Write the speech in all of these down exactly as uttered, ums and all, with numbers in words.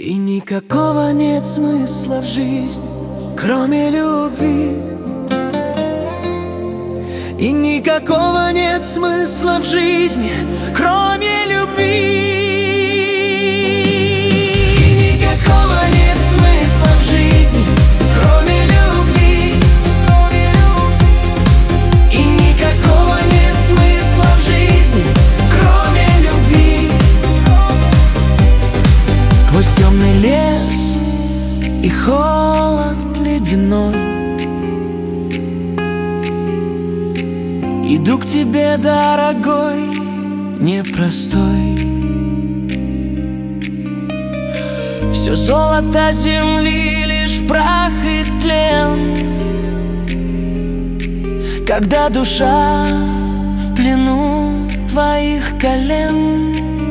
И никакого нет смысла в жизни, кроме любви. И никакого нет смысла в жизни, кроме любви. И никакого нет смысла в жизни, кроме любви. И никакого нет смысла в жизни, кроме любви. Сквозь темный лес и холод ледяной иду к тебе, дорогой, непростой. Все золото земли, лишь прах и тлен, когда душа в плену твоих колен.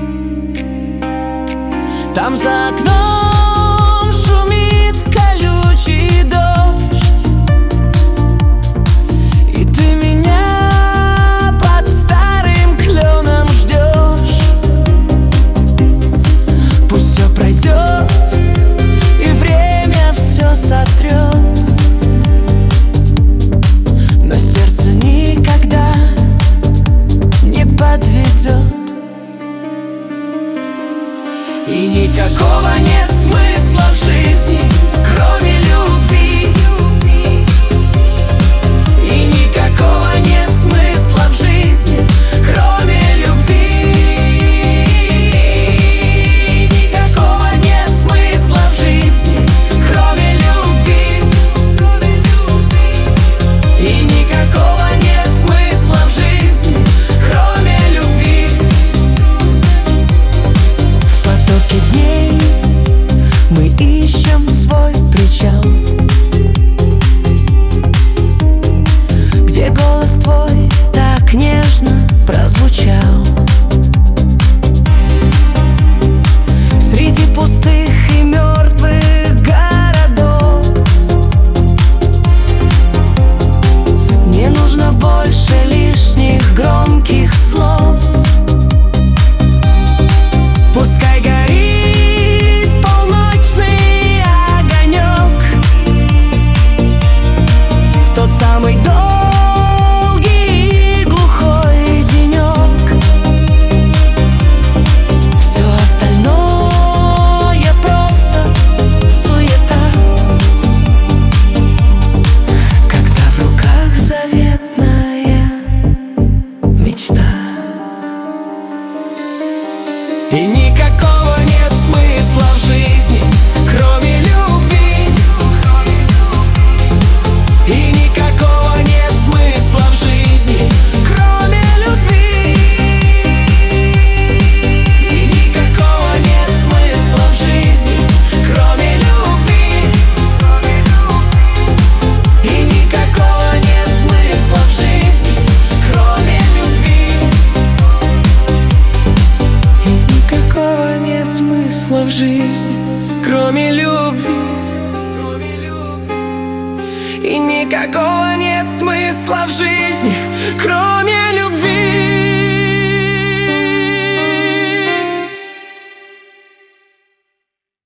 Там за окном шумит колючий дождь, и ты меня под старым кленом ждешь. Пусть все пройдет, и время все сотрет, но сердце никогда не подведет. И никакого нет смысла в жизни, кроме любви. И никакого нет смысла в жизни, кроме любви. И никакого нет смысла в жизни, кроме любви. И никакого нет смысла в жизни, кроме любви. В потоке дней мы ищем свой причал, где голос твой так нежно прозвучал. Среди пустых и мертвых городов не нужно больше лишних громких слов. Пускай горит полночный огонек в тот самый долгий и глухой денек. Все остальное просто суета, когда в руках заветная мечта. И никакого нет смысла в жизни, кроме любви. И никакого нет смысла в жизни, кроме любви. И никакого нет смысла в жизни, кроме любви. И никакого нет смысла в жизни, кроме любви. И никакого нет смысла в жизни, кроме любви. И никакого нет смысла в жизни, кроме любви.